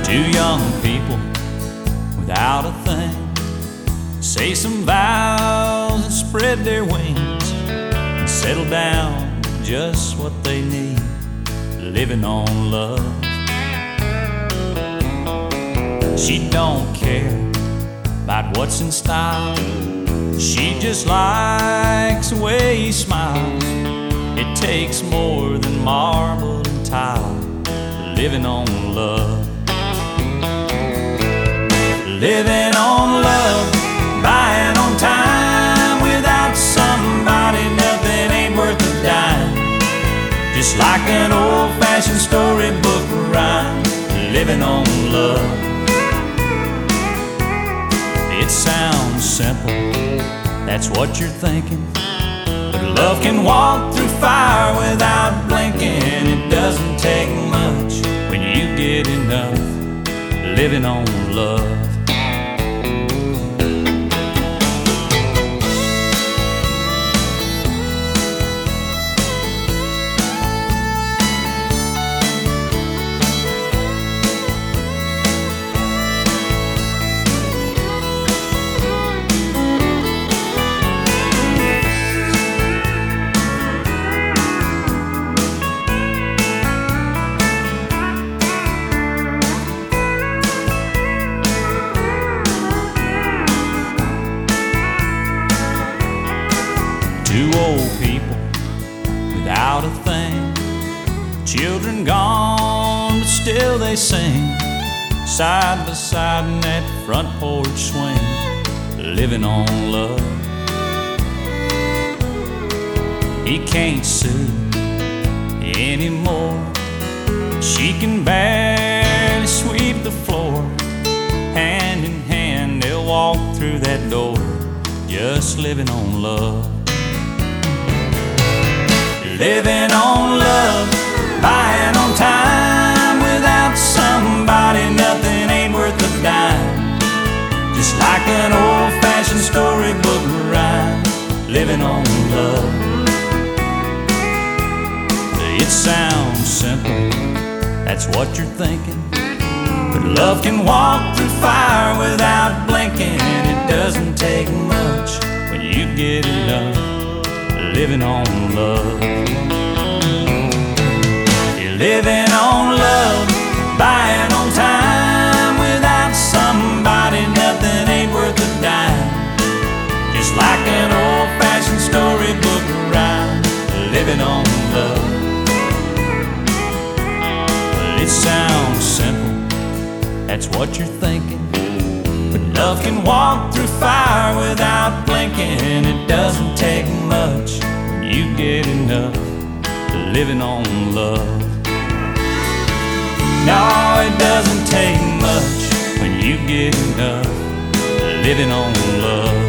Two young people without a thing say some vows and spread their wings and settle down just what they need, living on love. She don't care about what's in style, she just likes the way he smiles. It takes more than marble and tile, living on love. Living on love, buying on time. Without somebody, nothing ain't worth a dime. Just like an old-fashioned storybook rhyme, living on love. It sounds simple, that's what you're thinking, but love can walk through fire without blinking. It doesn't take much when you get enough, living on love. Two old people without a thing, children gone, but still they sing, side by side in that front porch swing, living on love. He can't sue anymore, she can barely sweep the floor. Hand in hand they'll walk through that door, just living on love. Living on love, buying on time. Without somebody, nothing ain't worth a dime. Just like an old-fashioned storybook rhyme, living on love. It sounds simple, that's what you're thinking, but love can walk through fire without blinking. It doesn't take much when you get enough, living on love. You're living on love, buying on time. Without somebody, nothing ain't worth a dime. Just like an old-fashioned storybook rhyme, living on love. Well, it sounds simple, that's what you're thinking, but love can walk through fire without blinking. It doesn't take much when you get enough, living on love. No, it doesn't take much when you get enough, living on love.